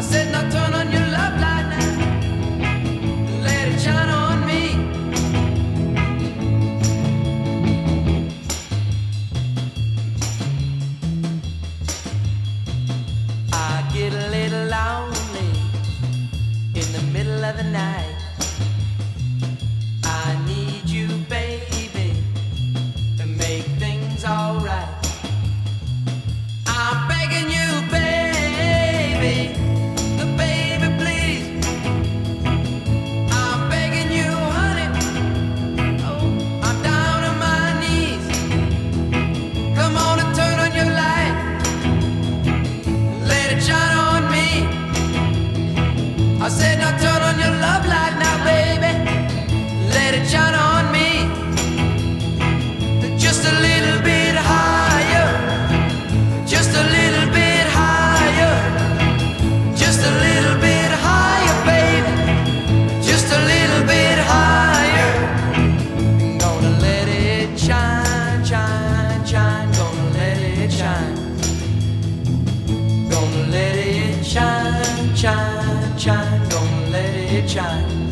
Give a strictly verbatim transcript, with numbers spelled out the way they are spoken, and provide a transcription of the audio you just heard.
said, now turn on your love light now. Let it shine on me. I get a little lonely in the middle of the night. I need you, baby, to make things alright. I'm begging you, baby, the baby, please. I'm begging you, honey. Oh, I'm down on my knees. Come on and turn on your light. Let it shine on me. I said, now turn on your love light now, baby. Let it shine on me. Just a little bit higher. Just a little bit higher. Just a little bit higher, baby. Just a little bit higher. Gonna let it shine, shine, shine. Gonna let it shine. Gonna let it shine, shine, shine. Gonna let it shine.